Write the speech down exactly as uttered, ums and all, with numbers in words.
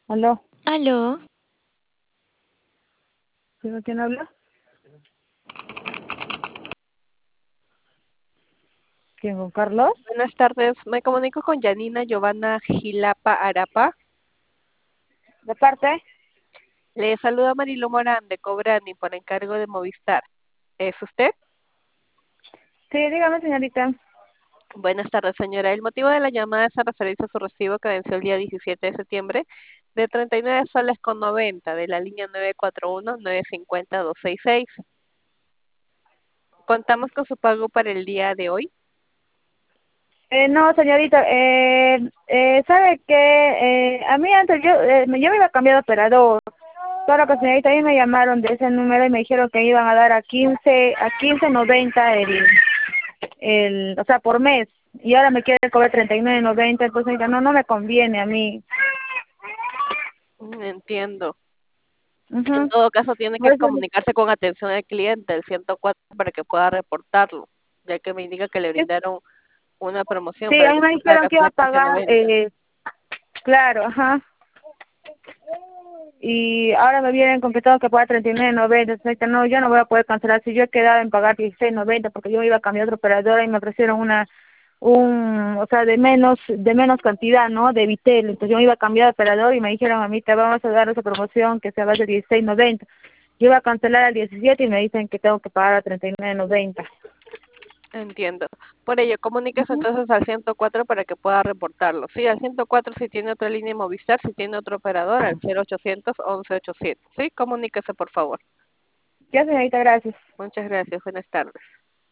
Aló, Aló, ¿sí con quién habla? ¿Quién, con Carlos? Buenas tardes, me comunico con Janina Giovanna Gilapa Arapa. ¿De parte? Le saluda Marilu Morán de Cobrani por encargo de Movistar. ¿Es usted? Sí, dígame, señorita. Buenas tardes, señora. El motivo de la llamada es a referirse a su recibo que venció el día diecisiete de septiembre de treinta y nueve soles con noventa de la línea nueve cuatro uno nueve cinco cero dos seis seis. Contamos con su pago para el día de hoy. Eh, no, señorita, eh, eh, ¿sabe qué? Eh, a mí antes, yo, eh, me- yo me iba a cambiar de operador. Solo que, señorita, ahí me llamaron de ese número y me dijeron que iban a dar a quince, a quince noventa el, el, o sea, por mes. Y ahora me quieren cobrar treinta y nueve noventa, entonces, señorita, no, no me conviene a mí. Mm, Entiendo. En Ujú. todo caso, tiene Por que eso, comunicarse con atención al cliente, el ciento cuatro, para que pueda reportarlo, ya que me indica que le es- brindaron una promoción sí, para a mí que me usted pueda dijeron que iba a cancelar quince pagar, noventa. eh, claro, ajá. Y ahora me vienen con que tengo que pagar treinta y nueve noventa. Entonces, no, yo no voy a poder cancelar. Si yo he quedado en pagar dieciséis noventa porque yo iba a cambiar otra operadora y me ofrecieron una, un, o sea, de menos, de menos cantidad, ¿no? De Vitel. Entonces yo me iba a cambiar de operador y me dijeron a mí te vamos a dar esa promoción que se va de dieciséis noventa. Yo iba a cancelar al diecisiete y me dicen que tengo que pagar a treinta y nueve noventa. Entiendo. Por ello, comuníquese Ujú. entonces al ciento cuatro para que pueda reportarlo. Sí, al ciento cuatro si tiene otra línea de Movistar, si tiene otro operador, al cero ochocientos once ochocientos. Sí, comuníquese por favor. Ya, señorita, gracias. Muchas gracias. Buenas tardes.